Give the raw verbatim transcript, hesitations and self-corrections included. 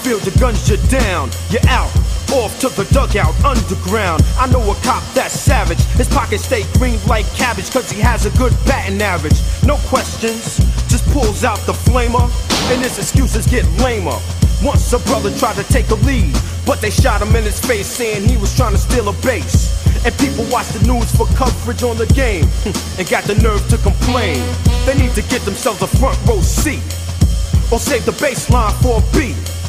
feel the guns, you're down, you're out. Off to the dugout, underground. I know a cop that's savage. His pockets stay green like cabbage, cause he has a good batting average. No questions, just pulls out the flamer, and his excuses get lamer. Once a brother tried to take a lead, but they shot him in his face saying he was trying to steal a base. And people watch the news for coverage on the game, and got the nerve to complain. They need to get themselves a front row seat, or save the baseline for a beat.